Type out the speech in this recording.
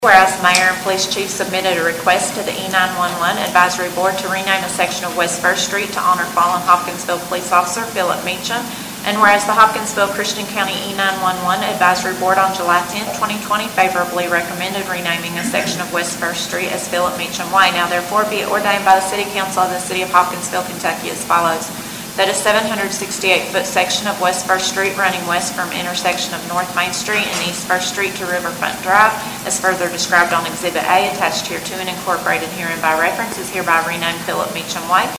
Whereas the Mayor and Police Chief submitted a request to the E911 Advisory Board to rename a section of West First Street to honor fallen Hopkinsville Police Officer Philip Meacham. And whereas the Hopkinsville Christian County E911 Advisory Board on July 10, 2020 favorably recommended renaming a section of West First Street as Philip Meacham Way. Now therefore be it ordained by the City Council of the City of Hopkinsville, Kentucky as follows. That a 768-foot section of West First Street running west from intersection of North Main Street and East First Street to Riverfront Drive, as further described on Exhibit A attached hereto and incorporated herein by reference, is hereby renamed Philip Meacham Way.